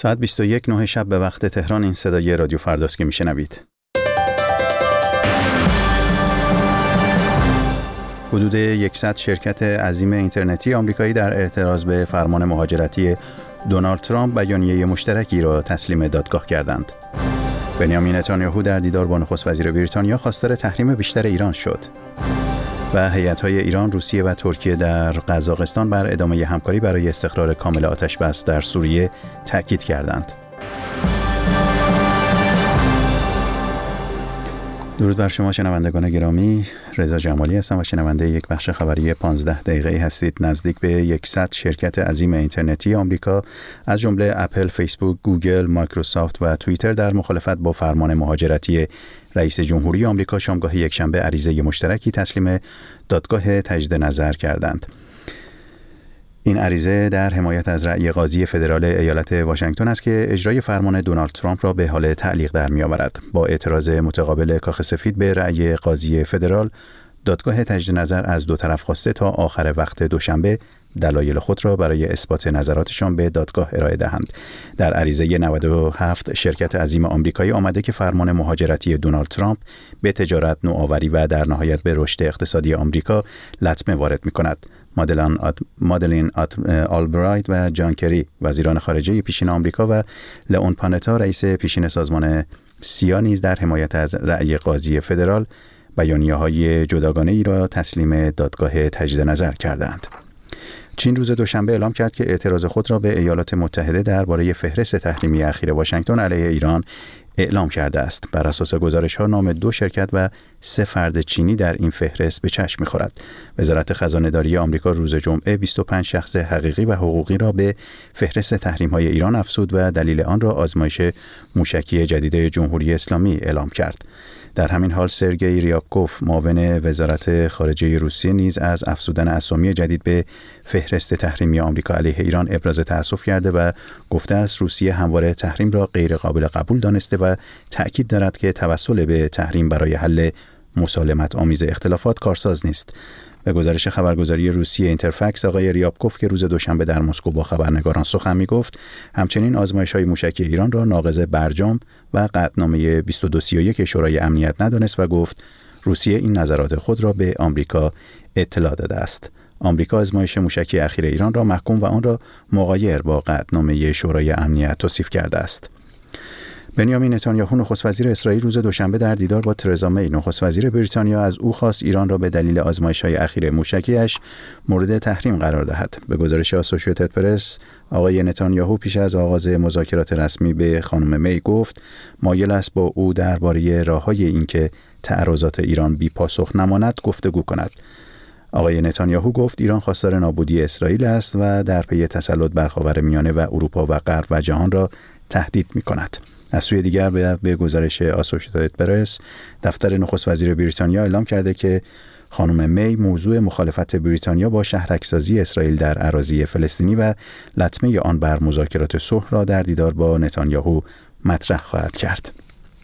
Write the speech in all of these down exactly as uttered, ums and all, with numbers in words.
ساعت بیست و یک نه شب به وقت تهران. این صدای رادیو فرداست که میشنوید. حدود صد شرکت عظیم اینترنتی آمریکایی در اعتراض به فرمان مهاجرتی دونالد ترامپ بیانیه مشترکی را تسلیم دادگاه کردند. بنیامین نتانیاهو در دیدار با نخست وزیر بریتانیا خواستار تحریم بیشتر ایران شد. و هیئت‌های ایران، روسیه و ترکیه در قزاقستان بر ادامه همکاری برای استقرار کامل آتش‌بس در سوریه تاکید کردند. درود بر شما شنوندگان گرامی، رضا جمالی هستم و شنونده یک بخش خبری پانزده دقیقه‌ای هستید. نزدیک به صد شرکت عظیم اینترنتی آمریکا از جمله اپل، فیسبوک، گوگل، مایکروسافت و توییتر در مخالفت با فرمان مهاجرتی رئیس جمهوری آمریکا شامگاه یکشنبه عریضه مشترکی تسلیم دادگاه تجدید نظر کردند. این عریضه در حمایت از رأی قاضی فدرال ایالت واشنگتن است که اجرای فرمان دونالد ترامپ را به حال تعلیق در می‌آورد. با اعتراض متقابل کاخ سفید به رأی قاضی فدرال، دادگاه تجدید نظر از دو طرف خواسته تا آخر وقت دوشنبه دلایل خود را برای اثبات نظراتشان به دادگاه ارائه دهند. در عریضه نود و هفت شرکت عظیم آمریکایی آمده که فرمان مهاجرتی دونالد ترامپ به تجارت، نوآوری و در نهایت به رشد اقتصادی آمریکا لطمه وارد می‌کند. مادلین آت... مادلین آت... آلبرایت و جان کری وزیران خارجه پیشین آمریکا و لئون پانتا رئیس پیشین سازمان سیا نیز در حمایت از رأی قاضی فدرال بیانیه‌های جداگانه ای را تسلیم دادگاه تجدید نظر کردند. چین روز دوشنبه اعلام کرد که اعتراض خود را به ایالات متحده درباره فهرست تحریمی اخیر واشنگتن علیه ایران اعلام کرده است. بر اساس گزارش‌ها نام دو شرکت و سه فرد چینی در این فهرست به چشم می‌خورد. وزارت خزانه‌داری آمریکا روز جمعه بیست و پنج شخص حقیقی و حقوقی را به فهرست تحریم‌های ایران افزود و دلیل آن را آزمایش موشکی جدید جمهوری اسلامی اعلام کرد. در همین حال سرگئی ریابکوف معاون وزارت خارجه روسیه نیز از افزودن اسامی جدید به فهرست تحریمی آمریکا علیه ایران ابراز تأسف کرده و گفته است روسیه همواره تحریم را غیر قابل قبول دانسته و تأکید دارد که توسل به تحریم برای حل مسالمت آمیز اختلافات کارساز نیست. به گزارش خبرگزاری روسیه اینترفکس، آقای ریابکوف که روز دوشنبه در مسکو با خبرنگاران سخن می‌گفت، همچنین آزمایش‌های موشکی ایران را ناقض برجام و قطعنامه بیست و دو سی و یک شورای امنیت ندانست و گفت روسیه این نظرات خود را به آمریکا اطلاع داده است. آمریکا آزمایش موشکی اخیر ایران را محکوم و آن را مغایر با قطعنامه شورای امنیت توصیف کرده است. بنیامین نتانیاهو نخست وزیر اسرائیل روز دوشنبه در دیدار با ترزا می نخست وزیر بریتانیا از او خواست ایران را به دلیل آزمایش‌های اخیر موشکی‌اش مورد تحریم قرار دهد. به گزارش آسوشییتد پرس، آقای نتانیاهو پیش از آغاز مذاکرات رسمی به خانم می گفت مایل است با او درباره راه‌های اینکه تعرضات ایران بی پاسخ نماند گفتگو کند. آقای نتانیاهو گفت ایران خواستار نابودی اسرائیل است و در پی تسلط بر خاورمیانه و اروپا و غرب و جهان را تهدید می‌کند. از سوی دیگر به گزارش آسوشییتد پرس، دفتر نخست وزیر بریتانیا اعلام کرده که خانم می موضوع مخالفت بریتانیا با شهرک‌سازی اسرائیل در اراضی فلسطینی و لطمه آن بر مذاکرات صلح را در دیدار با نتانیاهو مطرح خواهد کرد.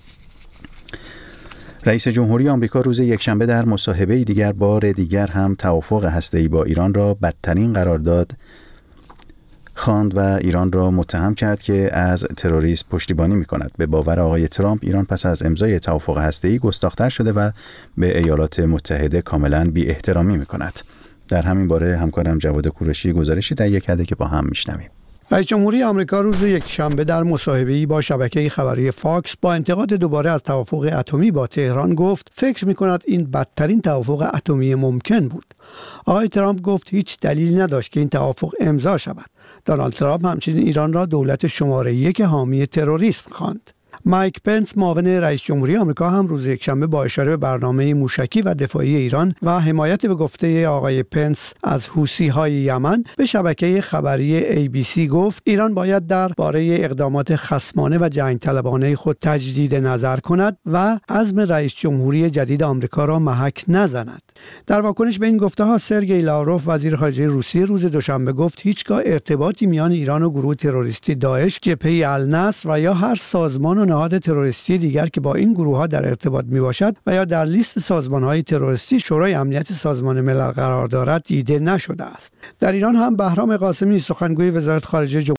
رئیس جمهوری آمریکا روز یکشنبه در مصاحبه دیگر بار دیگر هم توافق هسته‌ای با ایران را بدترین قرار داد خواند و ایران را متهم کرد که از تروریسم پشتیبانی می‌کند. به باور آقای ترامپ، ایران پس از امضای توافق هسته‌ای گستاخ‌تر شده و به ایالات متحده کاملاً بی‌احترامی می‌کند. در همین باره همکارم جواد کوروشی گزارشی تهیه کرده که با هم می‌شنویم. رئیس جمهوری آمریکا روز یکشنبه در مصاحبه‌ای با شبکه خبری فاکس با انتقاد دوباره از توافق اتمی با تهران گفت فکر می‌کند این بدترین توافق اتمی ممکن بود. آقای ترامپ گفت هیچ دلیلی نداشت که این توافق امضا شود. دونالد ترامپ همچنین ایران را دولت شماره یک حامی تروریسم خواند. مایک پنس معاون رئیس جمهوری آمریکا هم روز یکشنبه با اشاره به برنامه موشکی و دفاعی ایران و حمایت به گفته آقای پنس از حوثی‌های یمن به شبکه خبری ای بی سی گفت ایران باید درباره اقدامات خصمانه و جنگ طلبانه خود تجدید نظر کند و عزم رئیس جمهوری جدید آمریکا را محک نزند. در واکنش به این گفته‌ها سرگئی لاروف وزیر خارجه روسیه روز دوشنبه گفت هیچگاه ارتباطی میان ایران و گروه تروریستی داعش، جبهه النصر و یا هر سازمان و نهاد تروریستی دیگر که با این گروه‌ها در ارتباط میباشد و یا در لیست سازمان‌های تروریستی شورای امنیت سازمان ملل قرار دارد دیده نشده است. در ایران هم بهرام قاسمی سخنگوی وزارت خارجه